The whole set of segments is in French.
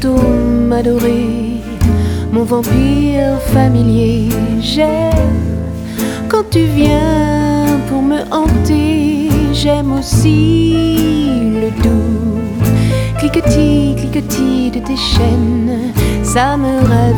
fantôme adoré, mon vampire familier. J'aime quand tu viens pour me hanter. J'aime aussi le doux cliquetis, cliquetis de tes chaînes. Ça me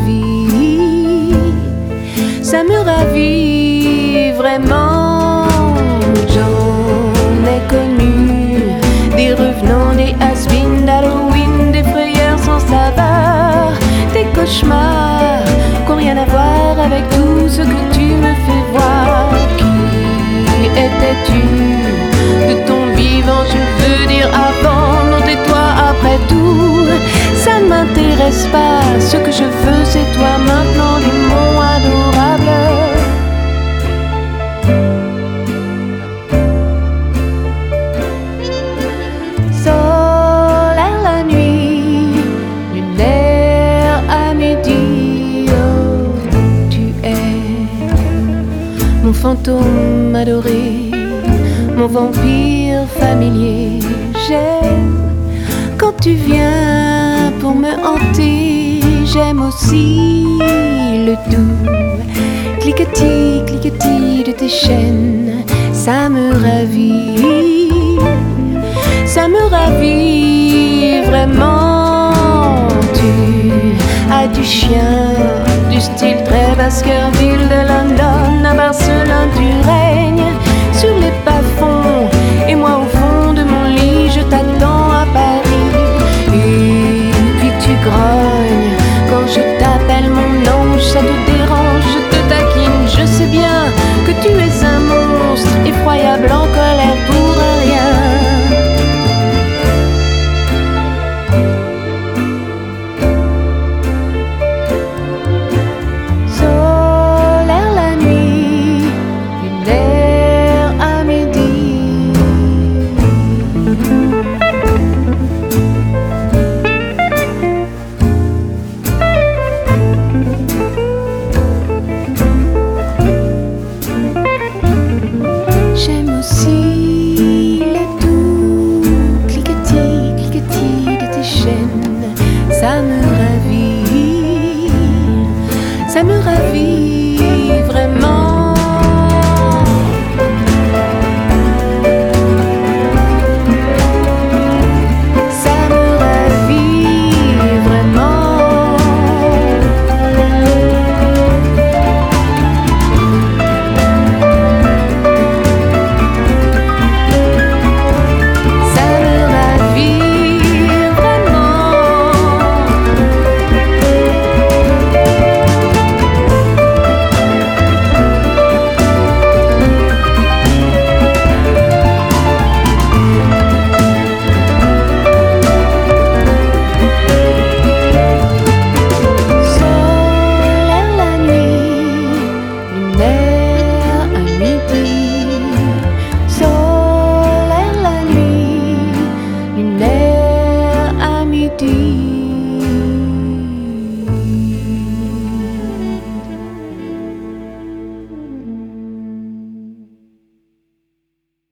ravit vraiment. J'en ai connu des revenants, des has-beens d'Halloween, des frayeurs sans saveur, des cauchemars qui n'ont rien à voir avec tout ce que tu me fais voir. Qui étais-tu de ton vivant, je veux dire avant? Non, tais-toi après tout, ça ne m'intéresse pas. Ce que je veux, c'est toi maintenant, des mots adorables. Solaire la nuit, lunaire à midi, oh, tu es mon fantôme adoré, mon vampire familier. J'aime quand tu viens pour me hanter. J'aime aussi le doux cliquetis, cliquetis de tes chaînes. Ça me ravit vraiment. Tu as du chien, du style très Baskerville de London à Barcelone. Tu règnes sur les bas-fonds et moi au fond de mon lit je t'attends à Paris. Et puis tu grognes quand je t'appelle mon ange, ça te dérange, je te taquine. Je sais bien que tu es un monstre effroyable en colère pour rien. Solaire la nuit, lunaire à midi. J'aime aussi le doux cliquetis, cliquetis de tes chaînes. Ça me ravit, ça me ravit.